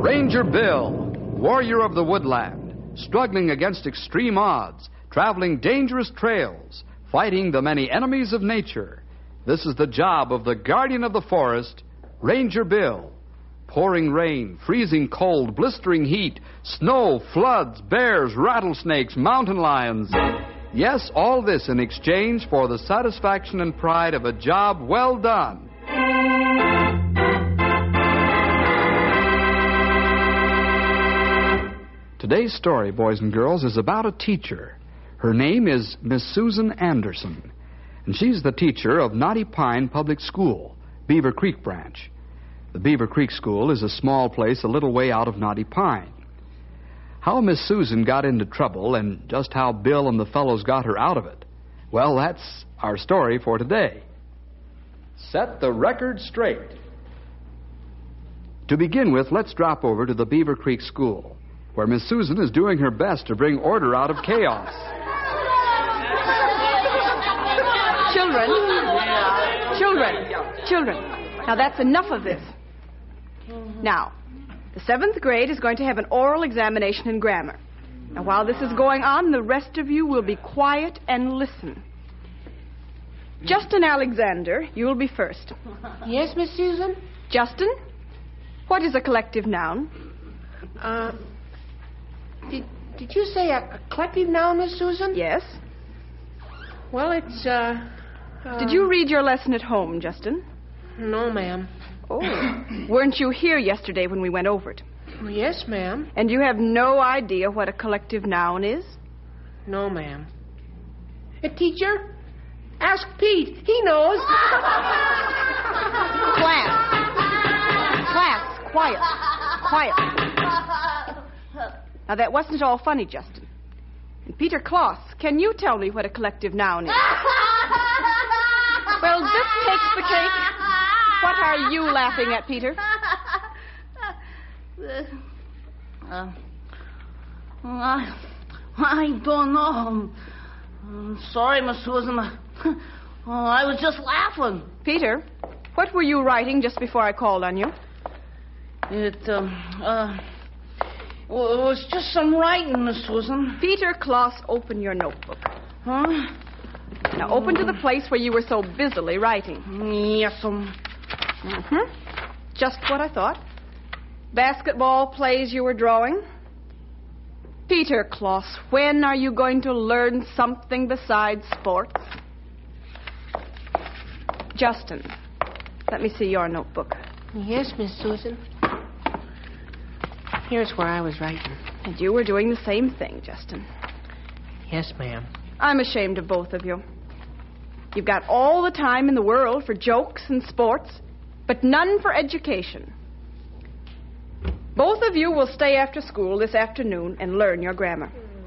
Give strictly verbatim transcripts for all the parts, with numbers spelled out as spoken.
Ranger Bill, warrior of the woodland, struggling against extreme odds, traveling dangerous trails, fighting the many enemies of nature. This is the job of the guardian of the forest, Ranger Bill. Pouring rain, freezing cold, blistering heat, snow, floods, bears, rattlesnakes, mountain lions. Yes, all this in exchange for the satisfaction and pride of a job well done. Today's story, boys and girls, is about a teacher. Her name is Miss Susan Anderson, and she's the teacher of Knotty Pine Public School, Beaver Creek branch. The Beaver Creek School is a small place a little way out of Knotty Pine. How Miss Susan got into trouble and just how Bill and the fellows got her out of it, well, that's our story for today. Set the record straight. To begin with, let's drop over to the Beaver Creek School, where Miss Susan is doing her best to bring order out of chaos. Children, children, children. Now, that's enough of this. Now, the seventh grade is going to have an oral examination in grammar. Now, while this is going on, the rest of you will be quiet and listen. Justin Alexander, you will be first. Yes, Miss Susan? Justin, what is a collective noun? Uh, did, did you say a, a collective noun, Miss Susan? Yes. Well, it's, uh, uh... Did you read your lesson at home, Justin? No, ma'am. Oh. Weren't you here yesterday when we went over it? Yes, ma'am. And you have no idea what a collective noun is? No, ma'am. A teacher? Ask Pete. He knows. Class. Class. Quiet. Quiet. Now, that wasn't all funny, Justin. And Peter Kloss, can you tell me what a collective noun is? Well, this takes the cake. What are you laughing at, Peter? Uh, I, I don't know. I'm sorry, Miss Susan. Oh, I was just laughing. Peter, what were you writing just before I called on you? It, um, uh, well, it was just some writing, Miss Susan. Peter Kloss, open your notebook. Huh? Now, open to the place where you were so busily writing. Yes, um. Mm-hmm. Just what I thought. Basketball plays you were drawing. Peter Kloss, when are you going to learn something besides sports? Justin, let me see your notebook. Yes, Miss Susan. Here's where I was writing. And you were doing the same thing, Justin. Yes, ma'am. I'm ashamed of both of you. You've got all the time in the world for jokes and sports, but none for education. Both of you will stay after school this afternoon and learn your grammar.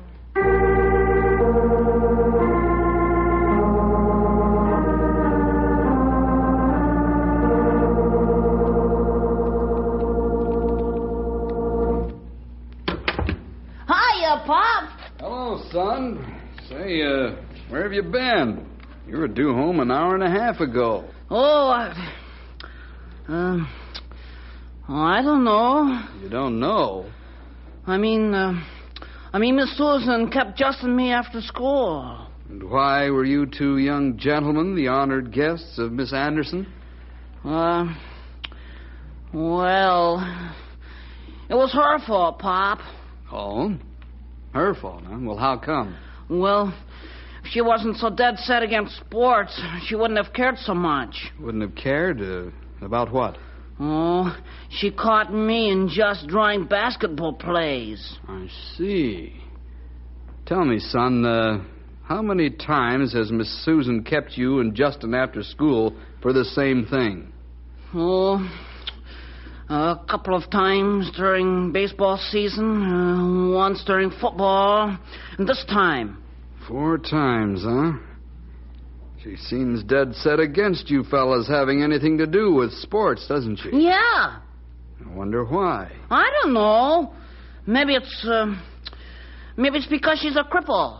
Hiya, Pop. Hello, son. Say, uh, where have you been? You were due home an hour and a half ago. Oh, I... Uh, I don't know. You don't know? I mean, uh, I mean, Miss Susan kept Justin and me after school. And why were you two young gentlemen the honored guests of Miss Anderson? Uh, well, it was her fault, Pop. Oh? Her fault, huh? Well, how come? Well, if she wasn't so dead set against sports, she wouldn't have cared so much. Wouldn't have cared? Uh, about what? Oh, she caught me in just drawing basketball plays. I see. Tell me, son, uh, how many times has Miss Susan kept you and Justin after school for the same thing? Oh, a couple of times during baseball season, uh, once during football, and this time. Four times, huh? She seems dead set against you fellas having anything to do with sports, doesn't she? Yeah. I wonder why. I don't know. Maybe it's, uh, maybe it's because she's a cripple.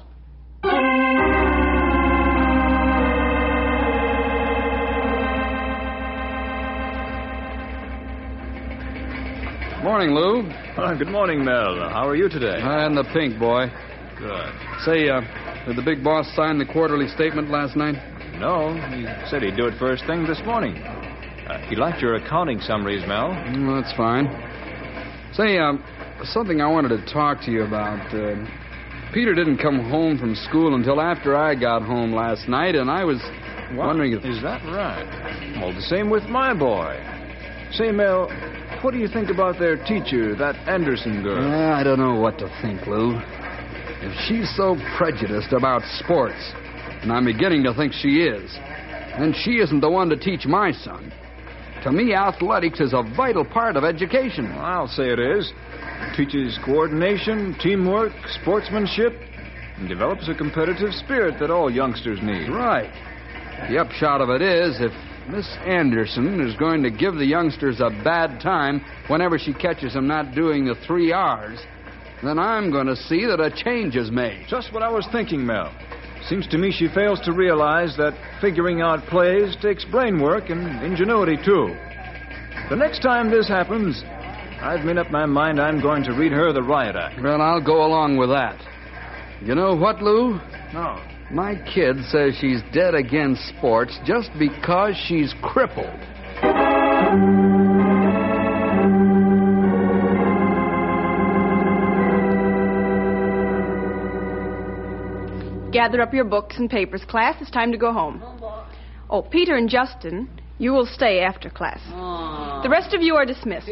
Morning, Lou. Uh, good morning, Mel. How are you today? Uh, in the pink, boy. Good. Say, uh, did the big boss sign the quarterly statement last night? No, he said he'd do it first thing this morning. Uh, he liked your accounting summaries, Mel. Mm, that's fine. Say, um, something I wanted to talk to you about. Uh, Peter didn't come home from school until after I got home last night, and I was What? wondering if... Is that right? Well, the same with my boy. Say, Mel, what do you think about their teacher, that Anderson girl? Uh, I don't know what to think, Lou. If she's so prejudiced about sports, and I'm beginning to think she is, then she isn't the one to teach my son. To me, athletics is a vital part of education. Well, I'll say it is. It teaches coordination, teamwork, sportsmanship, and develops a competitive spirit that all youngsters need. Right. The upshot of it is, if Miss Anderson is going to give the youngsters a bad time whenever she catches them not doing the three R's, then I'm going to see that a change is made. Just what I was thinking, Mel. Seems to me she fails to realize that figuring out plays takes brain work and ingenuity, too. The next time this happens, I've made up my mind I'm going to read her the riot act. Well, I'll go along with that. You know what, Lou? No. My kid says she's dead against sports just because she's crippled. Gather up your books and papers, class. It's time to go home. Oh, Peter and Justin, you will stay after class. Oh. The rest of you are dismissed.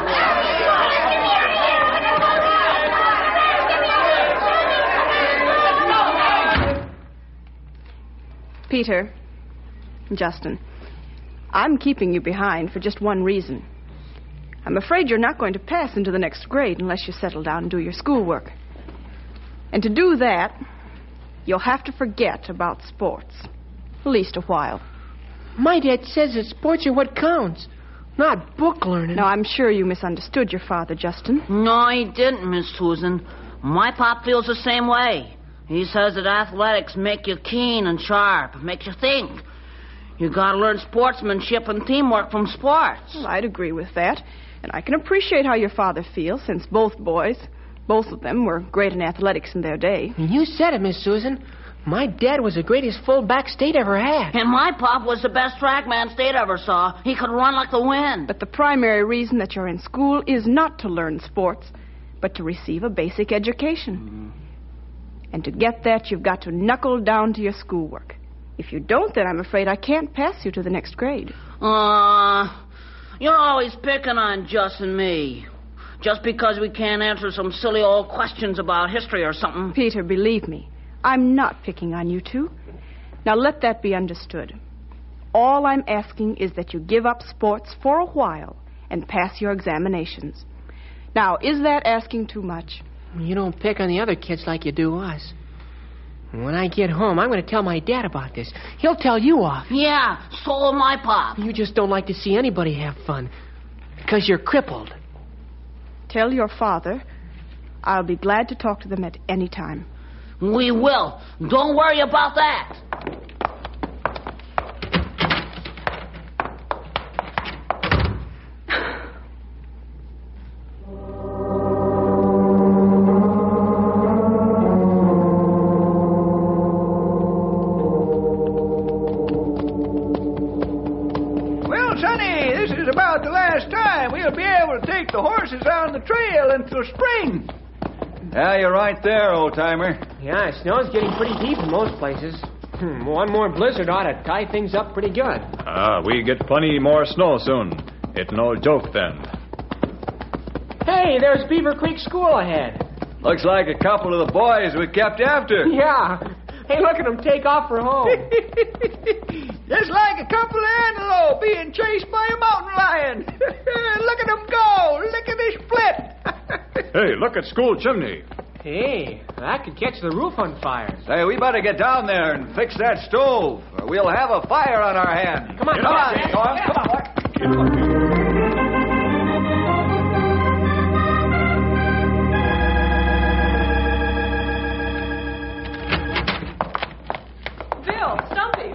Peter, Justin, I'm keeping you behind for just one reason. I'm afraid you're not going to pass into the next grade unless you settle down and do your schoolwork. And to do that, you'll have to forget about sports, at least a while. My dad says that sports are what counts, not book learning. Now, I'm sure you misunderstood your father, Justin. No, he didn't, Miss Susan. My pop feels the same way. He says that athletics make you keen and sharp, makes you think. You gotta learn sportsmanship and teamwork from sports. Well, I'd agree with that. And I can appreciate how your father feels, since both boys, both of them, were great in athletics in their day. You said it, Miss Susan. My dad was the greatest fullback State ever had. And my pop was the best trackman State ever saw. He could run like the wind. But the primary reason that you're in school is not to learn sports, but to receive a basic education. Mm-hmm. And to get that, you've got to knuckle down to your schoolwork. If you don't, then I'm afraid I can't pass you to the next grade. Uh, you're always picking on Just and me. Just because we can't answer some silly old questions about history or something. Peter, believe me, I'm not picking on you two. Now let that be understood. All I'm asking is that you give up sports for a while and pass your examinations. Now, is that asking too much? You don't pick on the other kids like you do us. When I get home, I'm going to tell my dad about this. He'll tell you off. Yeah, so will my pop. You just don't like to see anybody have fun because you're crippled. Tell your father I'll be glad to talk to them at any time. We will. Don't worry about that. The horses on the trail until spring. Yeah, you're right there, old-timer. Yeah, the snow's getting pretty deep in most places. Hmm, one more blizzard ought to tie things up pretty good. Ah, we get plenty more snow soon. It's no joke then. Hey, there's Beaver Creek School ahead. Looks like a couple of the boys we kept after. Yeah. Hey, look at them take off for home. Just like a couple of antelope being chased by a mountain lion. Look at them go. Look at this split. Hey, look at school chimney. Hey, that could catch the roof on fire. Say, we better get down there and fix that stove, or we'll have a fire on our hands. Come on, come on, Tom. Come on, come on.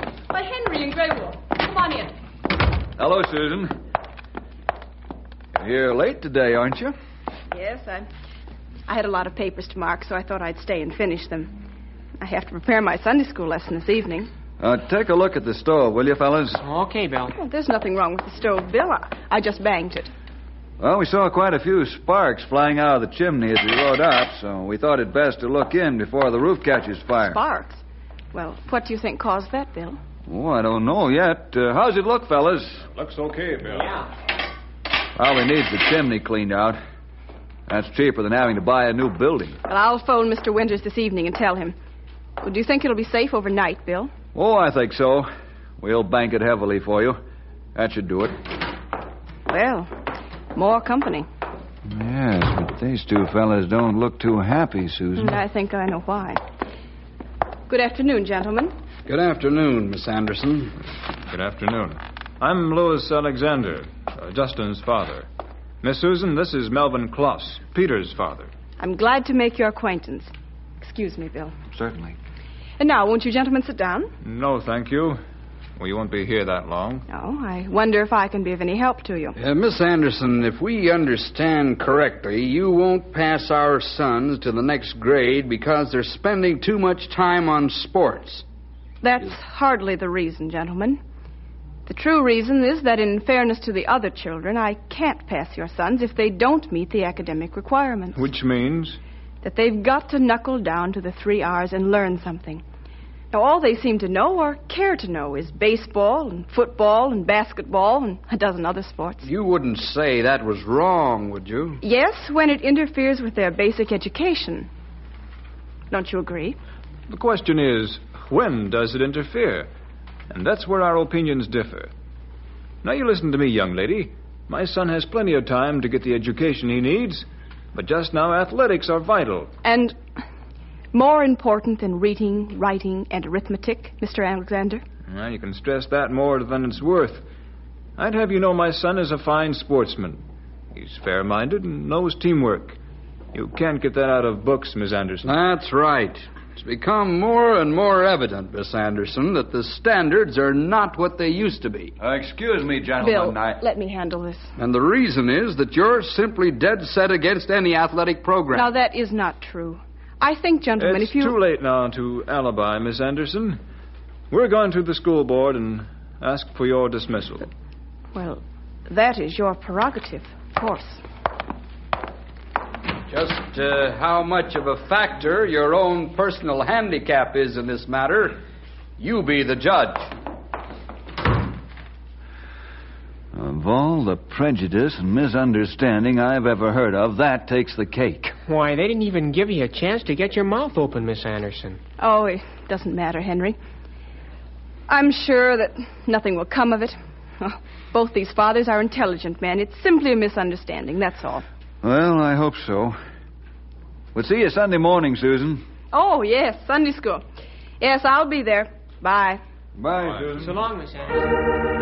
Henry and Grey Wolf. Come on in. Hello, Susan. You're late today, aren't you? Yes, I, I had a lot of papers to mark, so I thought I'd stay and finish them. I have to prepare my Sunday school lesson this evening. Uh, take a look at the stove, will you, fellas? Okay, Bill. Well, there's nothing wrong with the stove, Bill. I, I just banged it. Well, we saw quite a few sparks flying out of the chimney as we rode up, so we thought it best to look in before the roof catches fire. Sparks? Well, what do you think caused that, Bill? Oh, I don't know yet. Uh, how's it look, fellas? Looks okay, Bill. Yeah. Probably needs the chimney cleaned out. That's cheaper than having to buy a new building. Well, I'll phone Mister Winters this evening and tell him. Well, do you think it'll be safe overnight, Bill? Oh, I think so. We'll bank it heavily for you. That should do it. Well, more company. Yes, but these two fellas don't look too happy, Susan. And I think I know why. Good afternoon, gentlemen. Good afternoon, Miss Anderson. Good afternoon. I'm Louis Alexander, uh, Justin's father. Miss Susan, this is Melvin Kloss, Peter's father. I'm glad to make your acquaintance. Excuse me, Bill. Certainly. And now, won't you gentlemen sit down? No, thank you. We won't be here that long. No, I wonder if I can be of any help to you. Uh, Miss Anderson, if we understand correctly, you won't pass our sons to the next grade because they're spending too much time on sports. That's hardly the reason, gentlemen. The true reason is that in fairness to the other children, I can't pass your sons if they don't meet the academic requirements. Which means? That they've got to knuckle down to the three R's and learn something. Now, all they seem to know or care to know is baseball and football and basketball and a dozen other sports. You wouldn't say that was wrong, would you? Yes, when it interferes with their basic education. Don't you agree? The question is, when does it interfere? And that's where our opinions differ. Now, you listen to me, young lady. My son has plenty of time to get the education he needs, but just now athletics are vital. And more important than reading, writing, and arithmetic, Mister Alexander? Well, you can stress that more than it's worth. I'd have you know my son is a fine sportsman. He's fair-minded and knows teamwork. You can't get that out of books, Miss Anderson. That's right. It's become more and more evident, Miss Anderson, that the standards are not what they used to be. Uh, excuse me, gentlemen. Bill, I... let me handle this. And the reason is that you're simply dead set against any athletic program. Now, that is not true. I think, gentlemen, It's if you... too late now to alibi, Miss Anderson. We're going to the school board and ask for your dismissal. Well, that is your prerogative, of course. Just uh, how much of a factor your own personal handicap is in this matter, you be the judge. Of all the prejudice and misunderstanding I've ever heard of, that takes the cake. Why, they didn't even give you a chance to get your mouth open, Miss Anderson. Oh, it doesn't matter, Henry. I'm sure that nothing will come of it. Oh, both these fathers are intelligent men. It's simply a misunderstanding, that's all. Well, I hope so. We'll see you Sunday morning, Susan. Oh, yes, Sunday school. Yes, I'll be there. Bye. Bye, Bye. Susan. So long, Miss Anderson.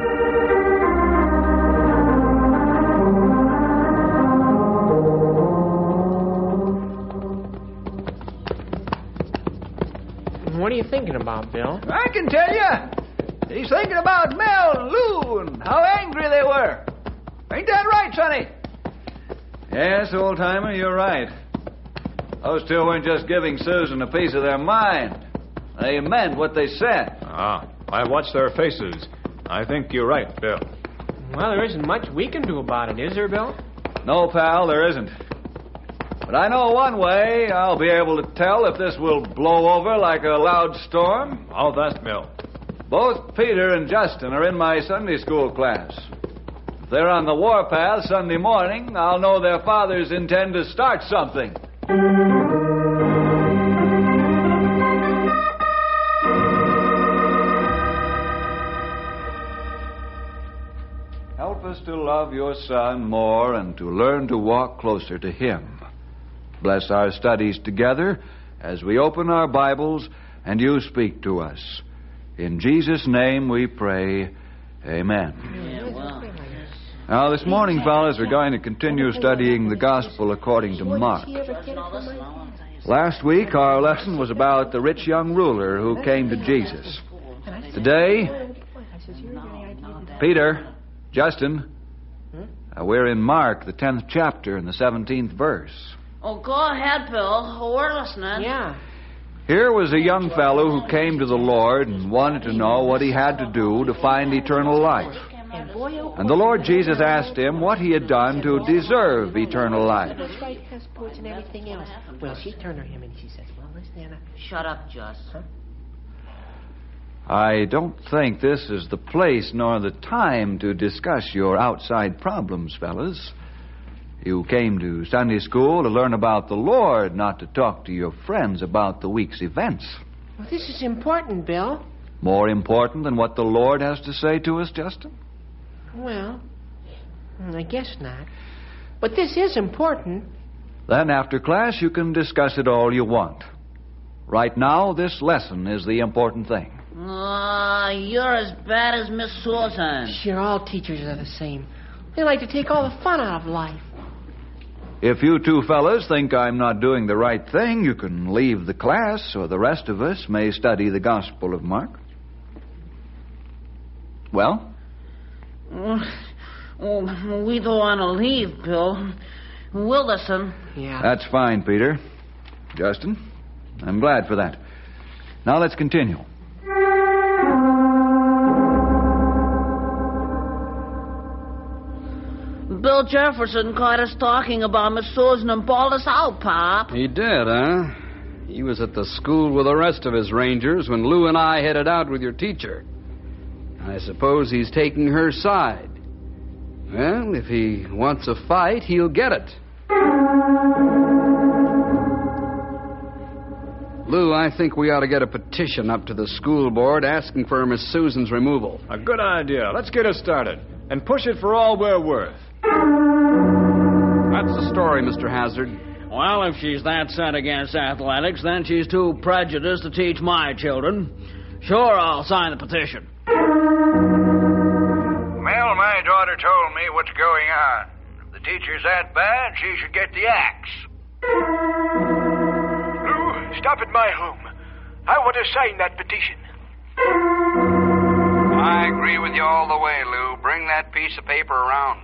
What are you thinking about, Bill? I can tell you. He's thinking about Mel and Lou and how angry they were. Ain't that right, Sonny? Yes, old-timer, you're right. Those two weren't just giving Susan a piece of their mind. They meant what they said. Ah, I watched their faces. I think you're right, Bill. Well, there isn't much we can do about it, is there, Bill? No, pal, there isn't. But I know one way I'll be able to tell if this will blow over like a loud storm. How's that, Bill? Both Peter and Justin are in my Sunday school class. If they're on the warpath Sunday morning, I'll know their fathers intend to start something. Help us to love your son more and to learn to walk closer to him. Bless our studies together as we open our Bibles and you speak to us. In Jesus' name we pray, amen. Yeah, well. Now, this morning, fellas, we're going to continue studying the Gospel according to Mark. Last week, our lesson was about the rich young ruler who came to Jesus. Today, Peter, Justin, Uh, we're in Mark, the tenth chapter, and the seventeenth verse. Oh, go ahead, Bill. We're listening. Yeah. Here was a young fellow who came to the Lord and wanted to know what he had to do to find eternal life. And the Lord Jesus asked him what he had done to deserve eternal life. That's right, because sports and everything else. Well, she turned to him and she says, well, listen, Anna. Shut up, Just. Huh? I don't think this is the place nor the time to discuss your outside problems, fellas. You came to Sunday school to learn about the Lord, not to talk to your friends about the week's events. Well, this is important, Bill. More important than what the Lord has to say to us, Justin? Well, I guess not. But this is important. Then after class, you can discuss it all you want. Right now, this lesson is the important thing. Ah, uh, you're as bad as Miss Susan. Sure, all teachers are the same. They like to take all the fun out of life. If you two fellas think I'm not doing the right thing, you can leave the class, or the rest of us may study the Gospel of Mark. Well? Oh, we don't want to leave, Bill. We'll listen. Yeah. That's fine, Peter. Justin, I'm glad for that. Now let's continue. Bill Jefferson caught us talking about Miss Susan and bawled us out, Pop. He did, huh? He was at the school with the rest of his rangers when Lou and I headed out with your teacher. I suppose he's taking her side. Well, if he wants a fight, he'll get it. Lou, I think we ought to get a petition up to the school board asking for Miss Susan's removal. A good idea. Let's get it started. And push it for all we're worth. That's the story, Mister Hazard. Well, if she's that set against athletics, then she's too prejudiced to teach my children. Sure, I'll sign the petition. Well, my daughter told me what's going on. If the teacher's that bad, she should get the axe. Lou, stop at my home. I want to sign that petition. I agree with you all the way, Lou. Bring that piece of paper around.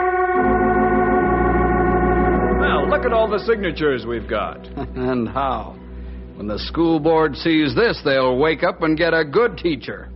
Well, look at all the signatures we've got. And how? When the school board sees this, they'll wake up and get a good teacher.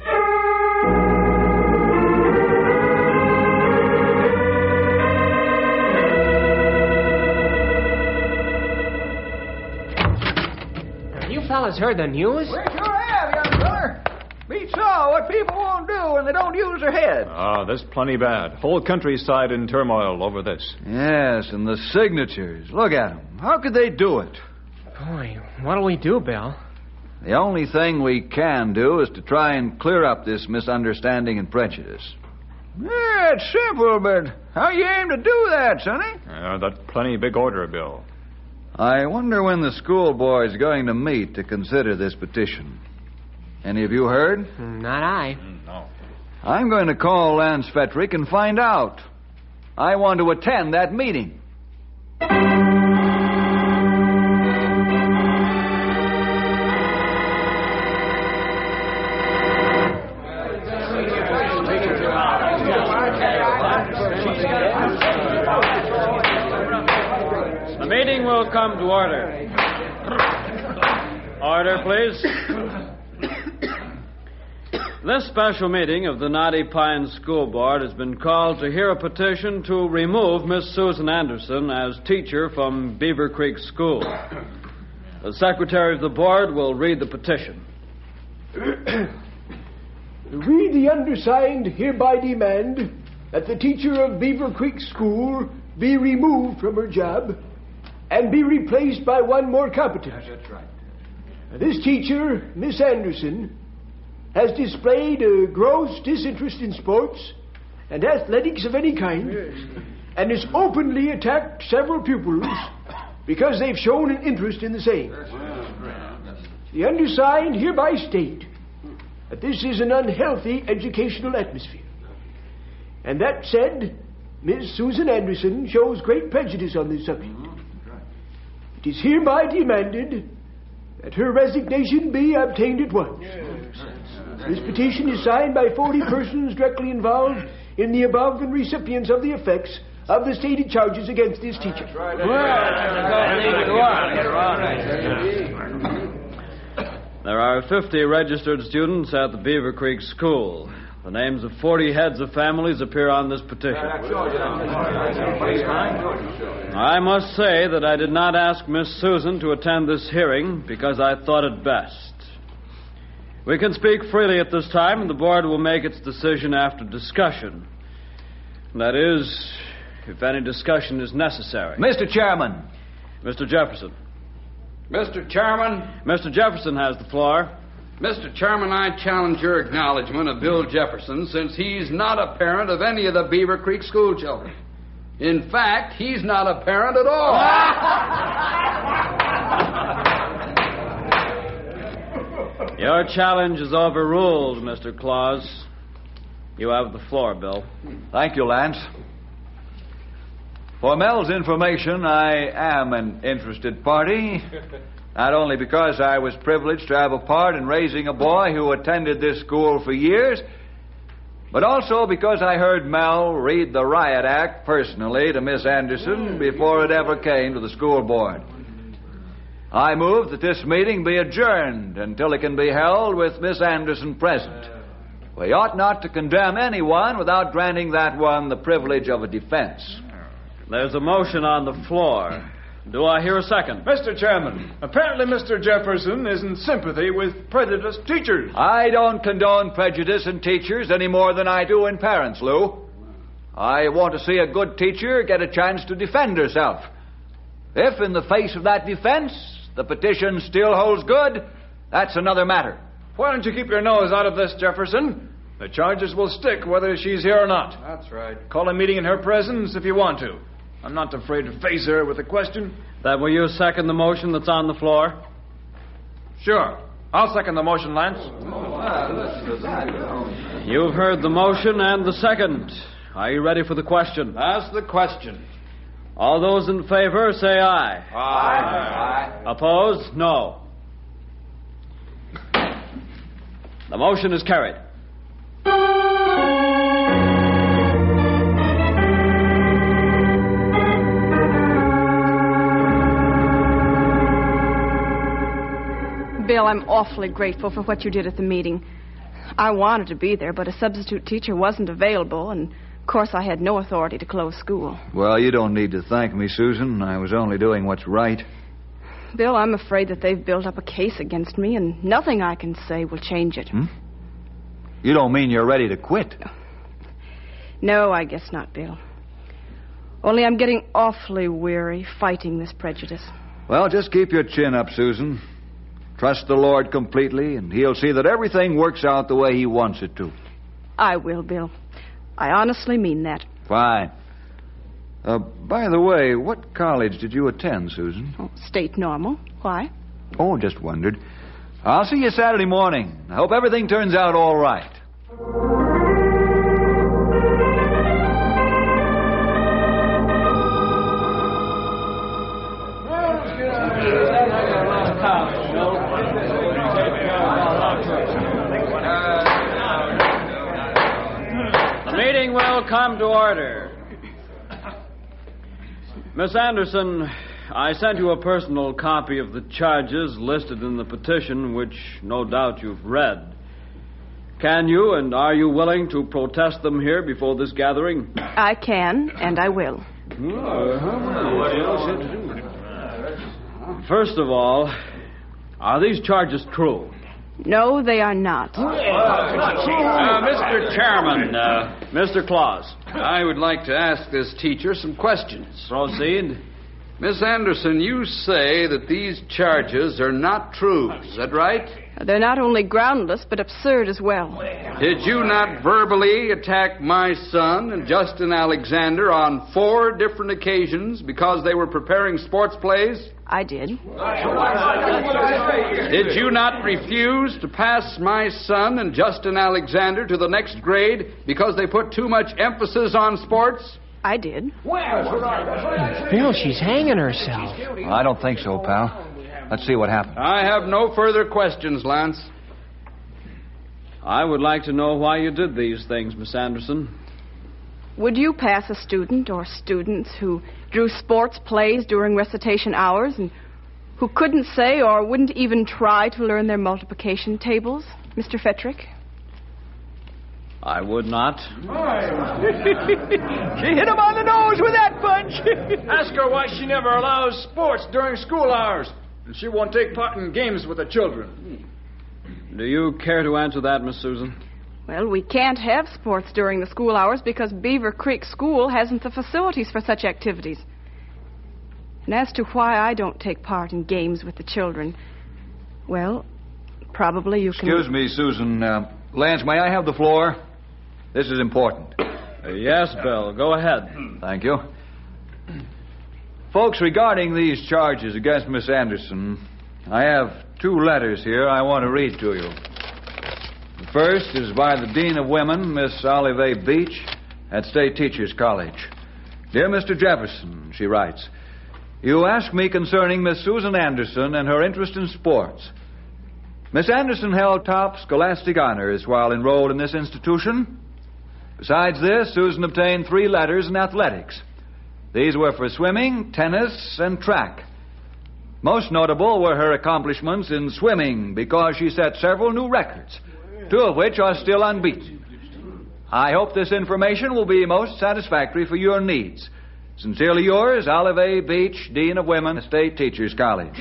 You fellas heard the news? We sure have, young feller. We saw what people won't do when they don't use their heads. Ah, this plenty bad. Whole countryside in turmoil over this. Yes, and the signatures. Look at them. How could they do it? Boy, what'll we do, Bill? The only thing we can do is to try and clear up this misunderstanding and prejudice. Yeah, it's simple, but how you aim to do that, Sonny? Uh, that plenty big order, Bill. I wonder when the school board's going to meet to consider this petition. Any of you heard? Not I. No. I'm going to call Lance Fetrick and find out. I want to attend that meeting. The meeting will come to order. Order, please. This special meeting of the Knotty Pines School Board has been called to hear a petition to remove Miss Susan Anderson as teacher from Beaver Creek School. The secretary of the board will read the petition. We, the undersigned, hereby demand that the teacher of Beaver Creek School be removed from her job and be replaced by one more competent. That's right. This teacher, Miss Anderson, has displayed a gross disinterest in sports and athletics of any kind, and has openly attacked several pupils because they've shown an interest in the same. The undersigned hereby state that this is an unhealthy educational atmosphere, and that said, Miss Susan Anderson shows great prejudice on this subject. It is hereby demanded that her resignation be obtained at once. This petition is signed by forty persons directly involved in the above and recipients of the effects of the stated charges against this teacher. There are fifty registered students at the Beaver Creek School. The names of forty heads of families appear on this petition. I must say that I did not ask Miss Susan to attend this hearing because I thought it best. We can speak freely at this time, and the board will make its decision after discussion. That is, if any discussion is necessary. Mister Chairman. Mister Jefferson. Mister Chairman. Mister Jefferson has the floor. Mister Chairman, I challenge your acknowledgement of Bill Jefferson since he's not a parent of any of the Beaver Creek school children. In fact, he's not a parent at all. Your challenge is overruled, Mister Claus. You have the floor, Bill. Thank you, Lance. For Mel's information, I am an interested party. Not only because I was privileged to have a part in raising a boy who attended this school for years, but also because I heard Mel read the Riot Act personally to Miss Anderson before it ever came to the school board. I move that this meeting be adjourned until it can be held with Miss Anderson present. We ought not to condemn anyone without granting that one the privilege of a defense. There's a motion on the floor. Do I hear a second? Mister Chairman, apparently Mister Jefferson is in sympathy with prejudiced teachers. I don't condone prejudice in teachers any more than I do in parents, Lou. I want to see a good teacher get a chance to defend herself. If, in the face of that defense, the petition still holds good, that's another matter. Why don't you keep your nose out of this, Jefferson? The charges will stick whether she's here or not. That's right. Call a meeting in her presence if you want to. I'm not afraid to face her with a question. Then will you second the motion that's on the floor? Sure. I'll second the motion, Lance. You've heard the motion and the second. Are you ready for the question? Ask the question. All those in favor, say aye. Aye. Aye. Opposed? No. The motion is carried. Bill, I'm awfully grateful for what you did at the meeting. I wanted to be there, but a substitute teacher wasn't available, and of course I had no authority to close school. Well, you don't need to thank me, Susan. I was only doing what's right. Bill, I'm afraid that they've built up a case against me, and nothing I can say will change it. Hmm? You don't mean you're ready to quit? No, I guess not, Bill. Only I'm getting awfully weary fighting this prejudice. Well, just keep your chin up, Susan. Trust the Lord completely, and He'll see that everything works out the way He wants it to. I will, Bill. I honestly mean that. Fine. Uh, by the way, what college did you attend, Susan? Oh, State Normal. Why? Oh, just wondered. I'll see you Saturday morning. I hope everything turns out all right. The meeting will come to order. Miss Anderson, I sent you a personal copy of the charges listed in the petition, which no doubt you've read. Can you and are you willing to protest them here before this gathering? I can, and I will. First of all, are these charges true? No, they are not. Uh, Mister Chairman, uh, Mister Claus. I would like to ask this teacher some questions. Proceed. Miss Anderson, you say that these charges are not true. Is that right? They're not only groundless, but absurd as well. Did you not verbally attack my son and Justin Alexander on four different occasions because they were preparing sports plays? I did. Did you not refuse to pass my son and Justin Alexander to the next grade because they put too much emphasis on sports? I did. Bill, she's hanging herself. I don't think so, pal. Let's see what happened. I have no further questions, Lance. I would like to know why you did these things, Miss Anderson. would you pass a student or students who drew sports plays during recitation hours and who couldn't say or wouldn't even try to learn their multiplication tables, Mister Fettrick? I would not. She hit him on the nose with that punch. Ask her why she never allows sports during school hours, and she won't take part in games with the children. Do you care to answer that, Miss Susan? Well, we can't have sports during the school hours because Beaver Creek School hasn't the facilities for such activities. And as to why I don't take part in games with the children, well, probably you can... Excuse me, Susan. Uh, Lance, may I have the floor? This is important. Uh, yes, Bill. Go ahead. Thank you. Folks, regarding these charges against Miss Anderson, I have two letters here I want to read to you. The first is by the Dean of Women, Miss Olive A. Beach, at State Teachers College. Dear Mister Jefferson, she writes, you ask me concerning Miss Susan Anderson and her interest in sports. Miss Anderson held top scholastic honors while enrolled in this institution. Besides this, Susan obtained three letters in athletics. These were for swimming, tennis, and track. Most notable were her accomplishments in swimming because she set several new records, two of which are still unbeaten. I hope this information will be most satisfactory for your needs. Sincerely yours, Olive A. Beach, Dean of Women, State Teachers College.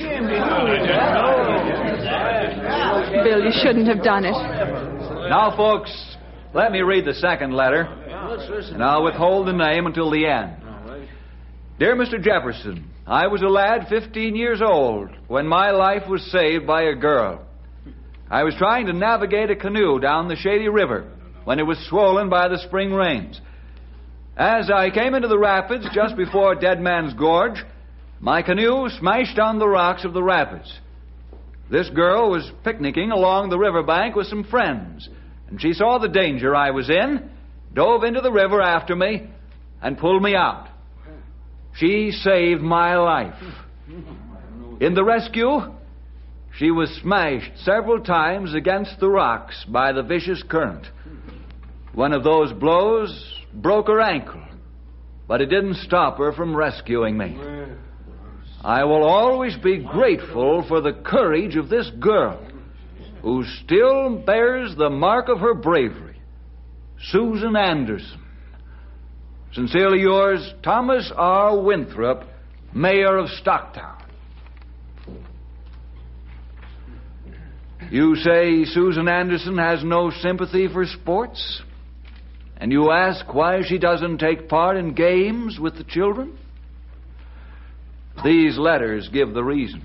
Bill, you shouldn't have done it. Now, folks, let me read the second letter, and I'll withhold the name until the end. Dear Mister Jefferson, I was a lad fifteen years old when my life was saved by a girl. I was trying to navigate a canoe down the Shady River when it was swollen by the spring rains. As I came into the rapids just before Dead Man's Gorge, my canoe smashed on the rocks of the rapids. This girl was picnicking along the riverbank with some friends, and she saw the danger I was in, dove into the river after me, and pulled me out. She saved my life. In the rescue, she was smashed several times against the rocks by the vicious current. One of those blows broke her ankle, but it didn't stop her from rescuing me. I will always be grateful for the courage of this girl, who still bears the mark of her bravery, Susan Anderson. Sincerely yours, Thomas R. Winthrop, Mayor of Stocktown. You say Susan Anderson has no sympathy for sports? And you ask why she doesn't take part in games with the children? These letters give the reason.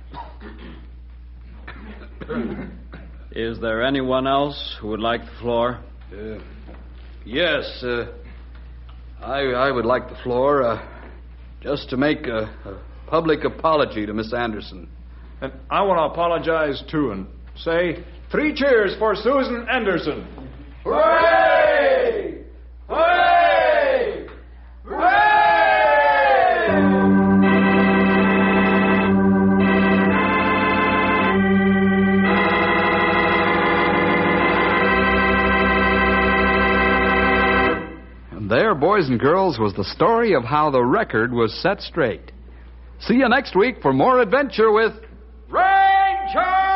Is there anyone else who would like the floor? Uh, yes, uh, I, I would like the floor uh, just to make a, a public apology to Miss Anderson. And I want to apologize, too, and say three cheers for Susan Anderson. Hooray! Hooray! Hooray! And there, boys and girls, was the story of how the record was set straight. See you next week for more adventure with Ranger!